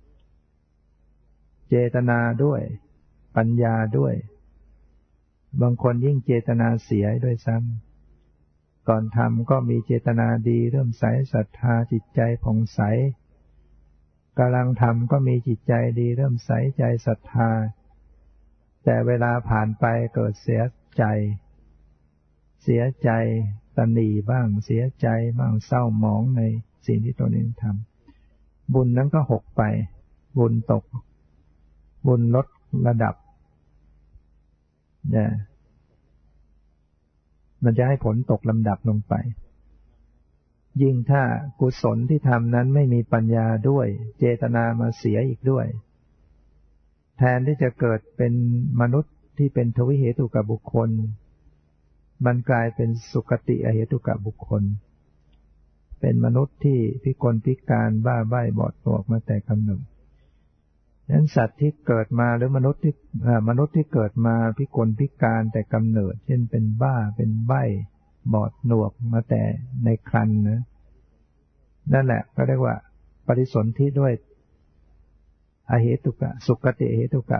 เจตนาด้วยปัญญาด้วยบางคนยิ่งเจตนาเสียด้วยซ้ำก่อนทำก็มีเจตนาดีเริ่มใสศรัทธาจิตใจผ่องใสกำลังทำก็มีจิตใจดีเริ่มใสใจศรัทธาแต่เวลาผ่านไปเกิดเสียใจเสียใจตณีบ้างเสียใจบ้างเศร้าหมองในสิ่งที่ตนเองทำบุญนั้นก็หกไปบุญตกบุญลดระดับเนี่ยมันจะให้ผลตกลำดับลงไปยิ่งถ้ากุศลที่ทำนั้นไม่มีปัญญาด้วยเจตนามาเสียอีกด้วยแทนที่จะเกิดเป็นมนุษย์ที่เป็นทวิเหตุกบุคคลมันกลายเป็นสุคติอเหตุกบุคคลเป็นมนุษย์ที่พิกลพิการบ้าใบ้บอดหนวกมาแต่กำเนิดนั้นสัตว์ที่เกิดมาหรือมนุษย์ที่มนุษย์ที่เกิดมาพิกลพิการแต่กำเนิดเช่นเป็นบ้าเป็นใบ้บอดหนวกมาแต่ในครรภ์นะนั่นแหละก็เรียกว่าปฏิสนธิด้วยอเหตุกะสุคติเหตุกะ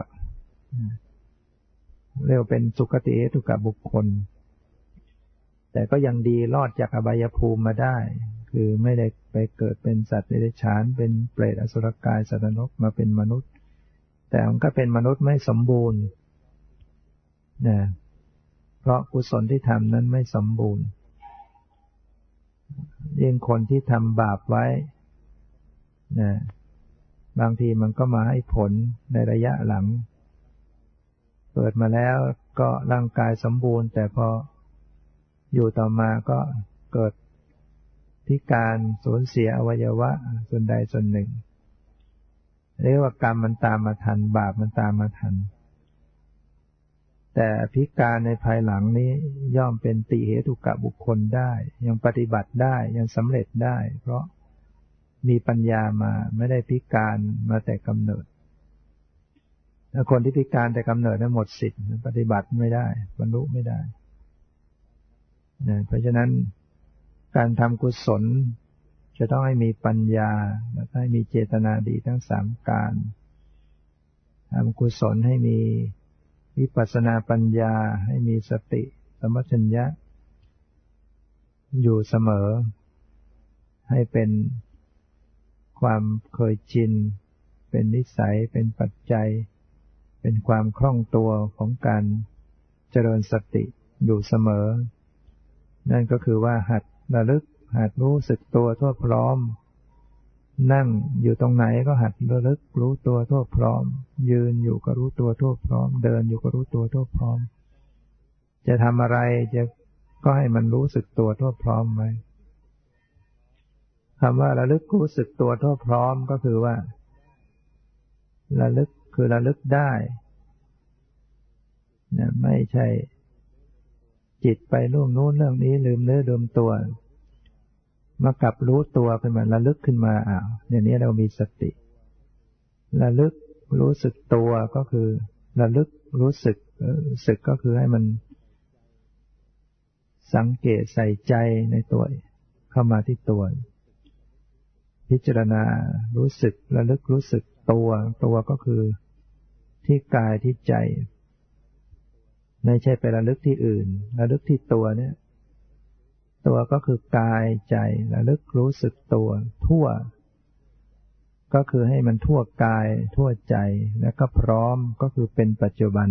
เรียกว่าเป็นสุคติเหตุกะบุคคลแต่ก็ยังดีรอดจากอบายภูมิมาได้คือไม่ได้ไปเกิดเป็นสัตว์เดรัจฉานเป็นเปรตอสุรกายสัตว์นรกมาเป็นมนุษย์แต่มันก็เป็นมนุษย์ไม่สมบูรณ์นะเพราะกุศลที่ทำนั้นไม่สมบูรณ์ยิ่งคนที่ทำบาปไว้นะบางทีมันก็มาให้ผลในระยะหลังเกิดมาแล้วก็ร่างกายสมบูรณ์แต่พออยู่ต่อมาก็เกิดพิการสูญเสียอวัยวะส่วนใดส่วนหนึ่งเรียกว่ากรรมมันตามมาทันบาปมันตามมาทันแต่พิการในภายหลังนี้ย่อมเป็นติเหตุกะบุคคลได้ยังปฏิบัติได้ยังสำเร็จได้เพราะมีปัญญามาไม่ได้พิการมาแต่กำเนิดถ้าคนที่พิการแต่กำเนิดนั้นหมดสิทธิ์ปฏิบัติไม่ได้บรรลุไม่ได้นะเพราะฉะนั้นการทำกุศลจะต้องให้มีปัญญาและให้มีเจตนาดีทั้งสามการทำกุศลให้มีวิปัสสนาปัญญาให้มีสติสัมปชัญญะอยู่เสมอให้เป็นความเคยชินเป็นนิสัยเป็นปัจจัยเป็นความคล่องตัวของการเจริญสติอยู่เสมอนั่นก็คือว่าหัดระลึกหัดรู้สึกตัวทั่วพร้อมนั่งอยู่ตรงไหนก็หัดระลึกรู้ตัวทั่วพร้อมยืนอยู่ก็รู้ตัวทั่วพร้อมเดินอยู่ก็รู้ตัวทั่วพร้อมจะทำอะไรจะก็ให้มันรู้สึกตัวทั่วพร้อมไว้คำว่าระลึกรู้สึกตัวทั่วพร้อมก็คือว่าระลึกคือระลึกได้นะไม่ใช่จิตไปเรื่องโน้นเรื่องนี้ลืมเนื้อลืมตัวมากลับรู้ตัวขึ้นมาระลึกขึ้นมาอ้าวอย่างนี้เรามีสติระลึกรู้สึกตัวก็คือระลึกรู้สึกรู้สึกก็คือให้มันสังเกตใส่ใจในตัวเข้ามาที่ตัวพิจารณารู้สึกระลึกรู้สึกตัวตัวก็คือที่กายที่ใจไม่ใช่ไประลึกที่อื่นระลึกที่ตัวเนี่ยตัวก็คือกายใจระลึกรู้สึกตัวทั่วก็คือให้มันทั่วกายทั่วใจแล้วก็พร้อมก็คือเป็นปัจจุบัน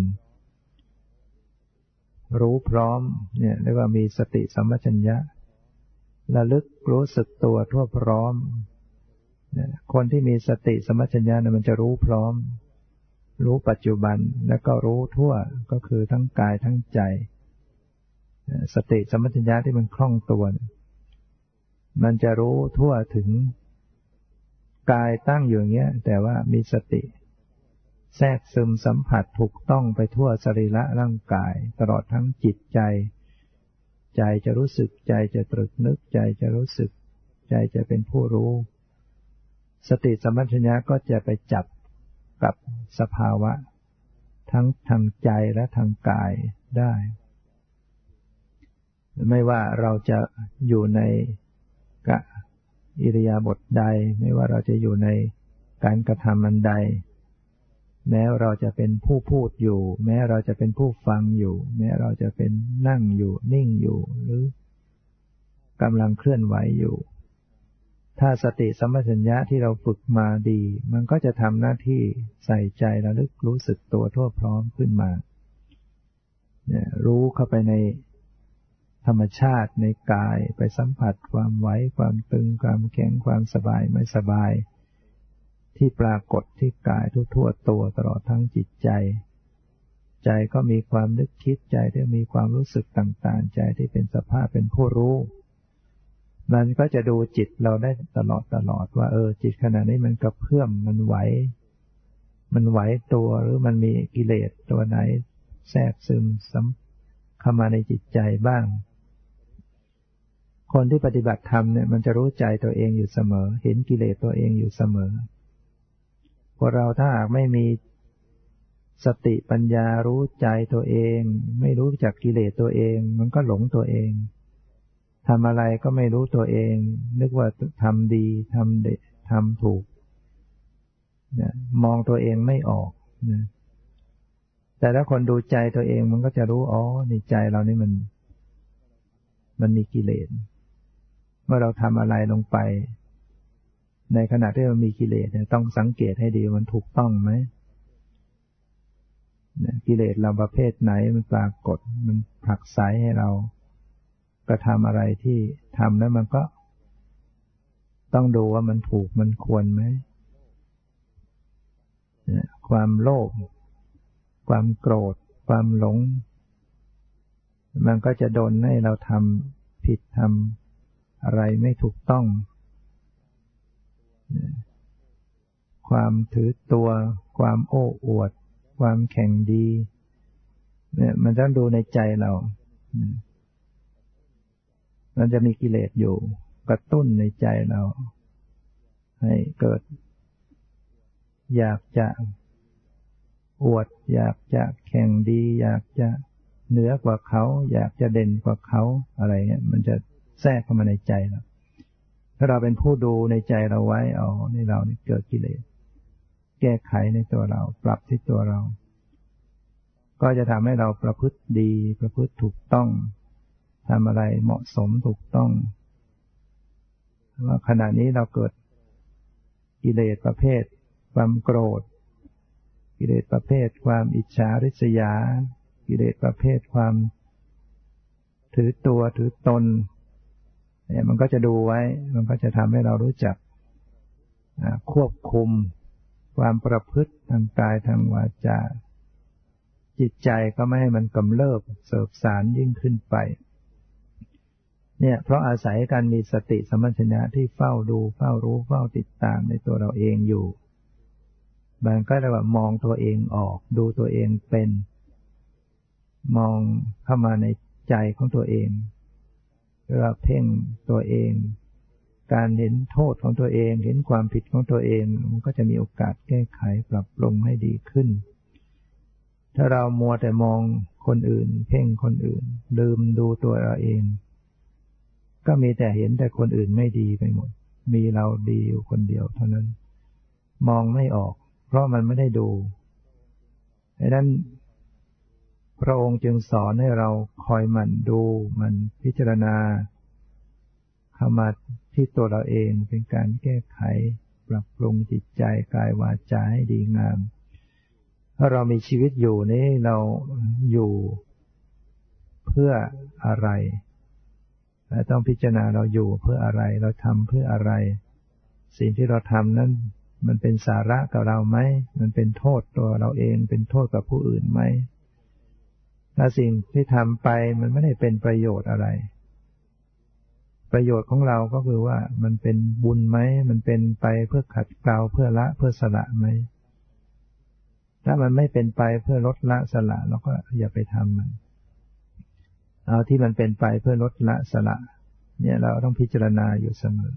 รู้พร้อมเนี่ยเรียกว่ามีสติสัมปชัญญะระลึกรู้สึกตัวทั่วพร้อมคนที่มีสติสัมปชัญญะเนี่ยมันจะรู้พร้อมรู้ปัจจุบันแล้วก็รู้ทั่วก็คือทั้งกายทั้งใจสติสัมปชัญญะที่มันคล่องตัวมันจะรู้ทั่วถึงกายตั้งอยู่อย่างเงี้ยแต่ว่ามีสติแทรกซึมสัมผัสถูกต้องไปทั่วสรีระร่างกายตลอดทั้งจิตใจใจจะรู้สึกใจจะตรึกนึกใจจะรู้สึกใจจะเป็นผู้รู้สติสัมปชัญญะก็จะไปจับกับสภาวะทั้งทางใจและทางกายได้ไม่ว่าเราจะอยู่ในกะอิริยาบถใดไม่ว่าเราจะอยู่ในการกระทำอันใดแม้เราจะเป็นผู้พูดอยู่แม้เราจะเป็นผู้ฟังอยู่แม้เราจะเป็นนั่งอยู่นิ่งอยู่หรือกำลังเคลื่อนไหวอยู่ถ้าสติสัมปชัญญะที่เราฝึกมาดีมันก็จะทำหน้าที่ใส่ใจระลึกรู้สึกตัวทั่วพร้อมขึ้นมาเนี่ยรู้เข้าไปในธรรมชาติในกายไปสัมผัสความไหวความตึงความแข็งความสบายไม่สบายที่ปรากฏที่กายทั่วๆตัวตลอดทั้งจิตใจใจก็มีความนึกคิดใจที่มีความรู้สึกต่างๆใจที่เป็นสภาพเป็นผู้รู้มันก็จะดูจิตเราได้ตลอดตลอดว่าเออจิตขณะนี้มันกระเพื่อมมันไหวมันไหวตัวหรือมันมีกิเลสตัวไหนแทรกซึมเข้ามาในจิตใจบ้างคนที่ปฏิบัติธรรมเนี่ยมันจะรู้ใจตัวเองอยู่เสมอเห็นกิเลสตัวเองอยู่เสมอคคนเราถ้าหากไม่มีสติปัญญารู้ใจตัวเองไม่รู้จักกิเลสตัวเองมันก็หลงตัวเองทำอะไรก็ไม่รู้ตัวเองนึกว่าทำดีทำเด็ดทำถูกนะมองตัวเองไม่ออกนะแต่ถ้าคนดูใจตัวเองมันก็จะรู้อ๋อในใจเรานี่มันมันมีกิเลสเมื่อเราทำอะไรลงไปในขณะที่มันมีกิเลสเนี่ยต้องสังเกตให้ดีมันถูกต้องไหมกิเลสเราประเภทไหนมันปรากฏมันผลักไสให้เรากระทำอะไรที่ทำแล้วมันก็ต้องดูว่ามันถูกมันควรไหมความโลภความโกรธความหลงมันก็จะดลให้เราทำผิดทำอะไรไม่ถูกต้องความถือตัวความโอ้อวดความแข่งดีเนี่ยมันต้องดูในใจเรามันจะมีกิเลสอยู่กระตุ้นในใจเราให้เกิดอยากจะอวดอยากจะแข่งดีอยากจะเหนือกว่าเขาอยากจะเด่นกว่าเขาอะไรเงี้ยมันจะแทรกเข้ามาในใจเราถ้าเราเป็นผู้ดูในใจเราไว้เอานี่เรานี่เกิดกิเลสแก้ไขในตัวเราปรับที่ตัวเราก็จะทำให้เราประพฤติดีประพฤติถูกต้องทำอะไรเหมาะสมถูกต้องว่าขณะนี้เราเกิดกิเลสประเภทความโกรธกิเลสประเภทความอิจฉาริษยากิเลสประเภทความถือตัวถือตนเนี่ยมันก็จะดูไว้มันก็จะทำให้เรารู้จักควบคุมความประพฤติทางกายทางวาจาจิตใจก็ไม่ให้มันกำเริบเสบสารยิ่งขึ้นไปเนี่ยเพราะอาศัยการมีสติสัมปชัญญะที่เฝ้าดูเฝ้ารู้เฝ้าติดตามในตัวเราเองอยู่มันก็เรียกว่ามองตัวเองออกดูตัวเองเป็นมองเข้ามาในใจของตัวเองเรียกว่าเพ่งตัวเองการเห็นโทษของตัวเองเห็นความผิดของตัวเองมันก็จะมีโอกาสแก้ไขปรับปรุงให้ดีขึ้นถ้าเรามัวแต่มองคนอื่นเพ่งคนอื่นลืมดูตัวเราเองก็มีแต่เห็นแต่คนอื่นไม่ดีไปหมดมีเราดีอยู่คนเดียวเท่านั้นมองไม่ออกเพราะมันไม่ได้ดูดังนั้นพระองค์จึงสอนให้เราคอยหมั่นดูมันพิจารณาเข้ามาที่ตัวเราเองเป็นการแก้ไขปรับปรุงจิตใจกายวาจาให้ดีงามถ้าเรามีชีวิตอยู่นี้เราอยู่เพื่ออะไรเราต้องพิจารณาเราอยู่เพื่ออะไรเราทำเพื่ออะไรสิ่งที่เราทำนั้นมันเป็นสาระกับเราไหมมันเป็นโทษตัวเราเองเป็นโทษกับผู้อื่นไหมถ้าสิ่งที่ทำไปมันไม่ได้เป็นประโยชน์อะไรประโยชน์ของเราก็คือว่ามันเป็นบุญไหมมันเป็นไปเพื่อขัดเกลาเพื่อละเพื่อสละไหมถ้ามันไม่เป็นไปเพื่อลดละสละเราก็อย่าไปทำมันเอาที่มันเป็นไปเพื่อลดละสละเนี่ยเราต้องพิจารณาอยู่เสมอ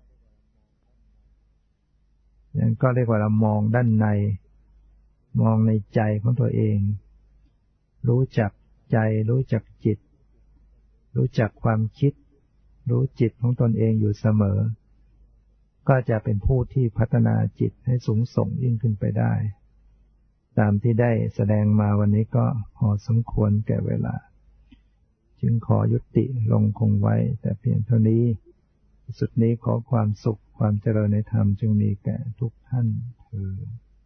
นั่นก็เรียกว่าเรามองด้านในมองในใจของตัวเองรู้จักใจรู้จักจิตรู้จักความคิดรู้จิตของตนเองอยู่เสมอก็จะเป็นผู้ที่พัฒนาจิตให้สูงส่งยิ่งขึ้นไปได้ตามที่ได้แสดงมาวันนี้ก็พอสมควรแก่เวลาจึงขอยุติลงคงไว้แต่เพียงเท่านี้สุดนี้ขอความสุขความเจริญในธรรมจงมีแก่ทุกท่านเถิด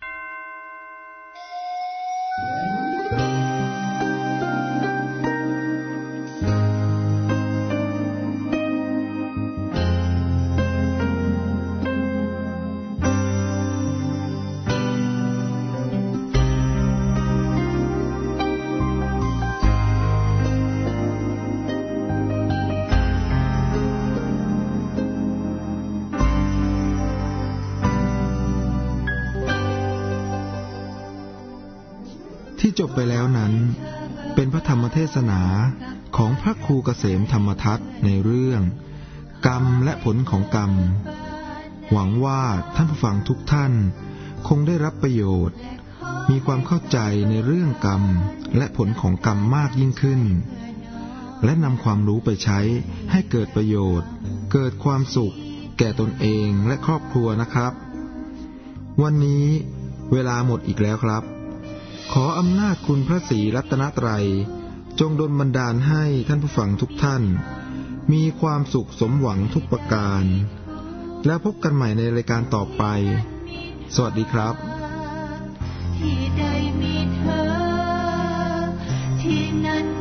ที่จบไปแล้วนั้นเป็นพระธรรมเทศนาของพระครูเกษมธรรมทัตในเรื่องกรรมและผลของกรรมหวังว่าท่านผู้ฟังทุกท่านคงได้รับประโยชน์มีความเข้าใจในเรื่องกรรมและผลของกรรมมากยิ่งขึ้นและนำความรู้ไปใช้ให้เกิดประโยชน์เกิดความสุขแก่ตนเองและครอบครัวนะครับวันนี้เวลาหมดอีกแล้วครับขออำนาจคุณพระศรีรัตนตรัยจงดลบันดาลให้ท่านผู้ฟังทุกท่านมีความสุขสมหวังทุกประการแล้วพบกันใหม่ในรายการต่อไปสวัสดีครับที่ใดมีเธอที่นั้น